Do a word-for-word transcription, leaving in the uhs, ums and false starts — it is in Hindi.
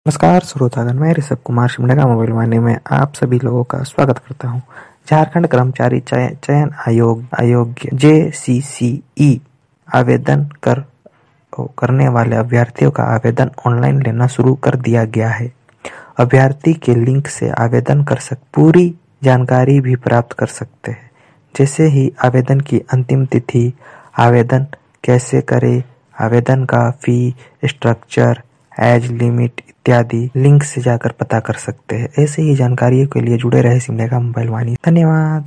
नमस्कार श्रोतागण, मैं ऋषभ कुमार शिमडेगा मोबाइल वाणी में आप सभी लोगों का स्वागत करता हूं। झारखंड कर्मचारी चय, चयन आयोग आयोग जे सी सी ई आवेदन कर करने वाले अभ्यर्थियों का आवेदन ऑनलाइन लेना शुरू कर दिया गया है। अभ्यर्थी के लिंक से आवेदन कर सक पूरी जानकारी भी प्राप्त कर सकते हैं, जैसे ही आवेदन की अंतिम तिथि, आवेदन कैसे करें, आवेदन का फी स्ट्रक्चर, एज लिमिट इत्यादि लिंक से जाकर पता कर सकते हैं। ऐसे ही जानकारियों के लिए जुड़े रहे शिमडेगा मोबाइल वाणी। धन्यवाद।